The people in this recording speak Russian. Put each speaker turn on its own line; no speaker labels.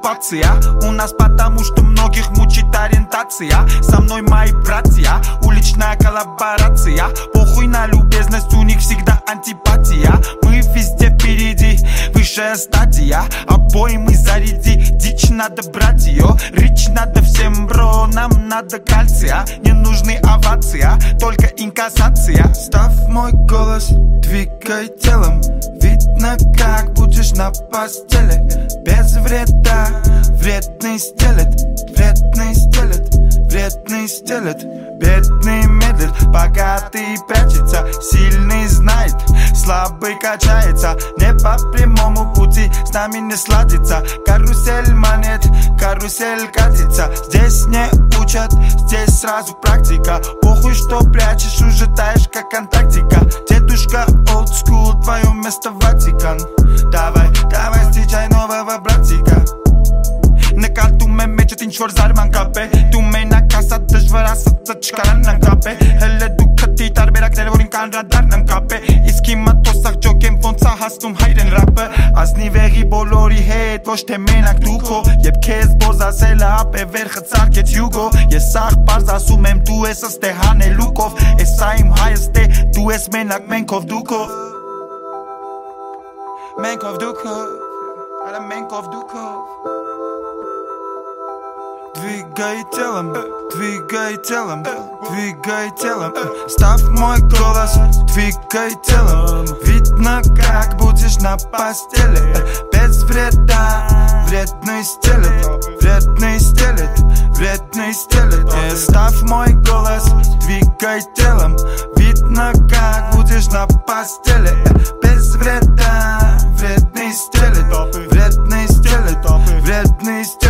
оккупация у нас, потому что многих мучит ориентация. Со мной мои братья, уличная коллаборация. Похуй на любезность, у них всегда антипатия. Мы везде впереди, высшая стадия. Обои мы заряди, дичь надо брать ее. Рич надо всем, бро, нам надо кальция. Не нужны овация, только инкассация. Ставь мой голос, двигай телом. Видно, как будешь на постели. Без вреда, вредный стелет. Вредный стелет, вредный стелет. Бедный медлит, богатый прячется. Сильный знает, слабый качается. Не по прямому пути, с нами не сладится. Карусель монет, карусель катится. Здесь не учат, здесь сразу практика. Похуй, что прячешь, уже таешь, как Антарктика. Дедушка old school, твое место Ватикан. Давай, давай, встречай нового братика. Năcal tu me merge din șor zarma în cape. Tu me na casa deci văra să cicaran în cape. Hele ducă titar berak televorin ca în radar în cape. Ischima tosak jokem fonța hastum hayren rapă. Azni veri bolori het voște menak duco. Jeb kez boza sela ape verhet sarket jugo. Je sag parza sumem tu es ste Hane Lukov. Esaim hayeste tu es menak Menkov duco. Menkov duco. Ala Menkov duco. Двигай телом, двигай телом, двигай телом. Ставь мой голос, двигай телом. Видно, как будешь на постели. Без вреда, вредный стелет. Вредный стелет, вредный стелет. Ставь мой голос, двигай телом. Видно, как будешь на постели. Без вреда, вредный стелет. Вредный стелет, вредный стелет.